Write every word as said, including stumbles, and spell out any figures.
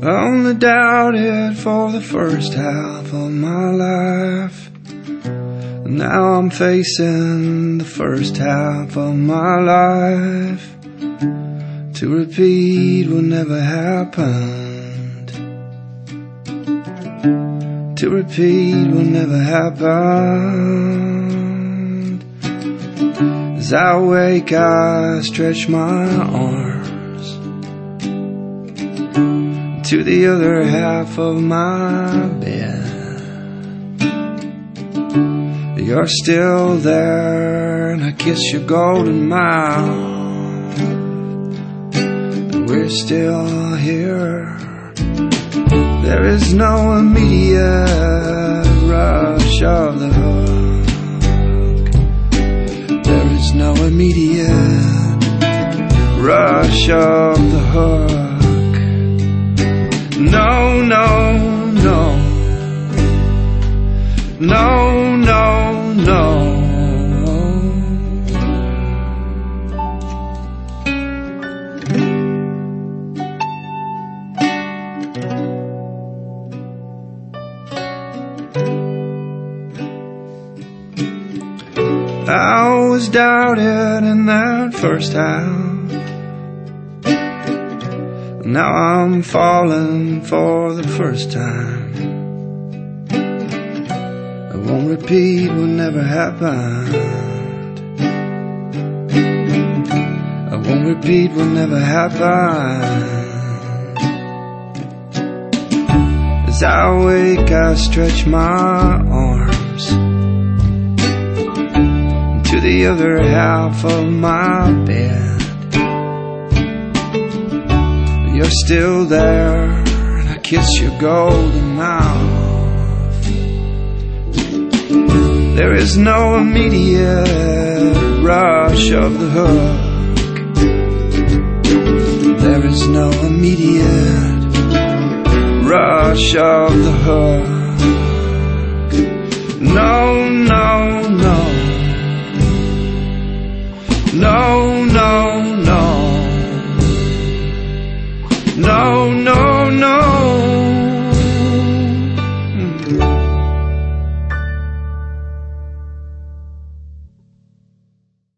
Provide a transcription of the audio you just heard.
Only doubted for the first half of my life. Now I'm facing the first half of my life. To repeat what never happened. To repeat what never happened. As I wake, I stretch my arms to the other half of my bed. You're still there, and I kiss your golden mouth. We're still here. There is no immediate rush of the hook. There is no immediate rush of the hook. No, no, no. No, no, no. I was doubted in that first half. Now I'm falling for the first time. I won't repeat what never happened. I won't repeat what never happened. As I wake, I stretch my arms to the other half of my bed. You're still there, and I kiss your golden mouth. There is no immediate rush of the hook. There is no immediate rush of the hook.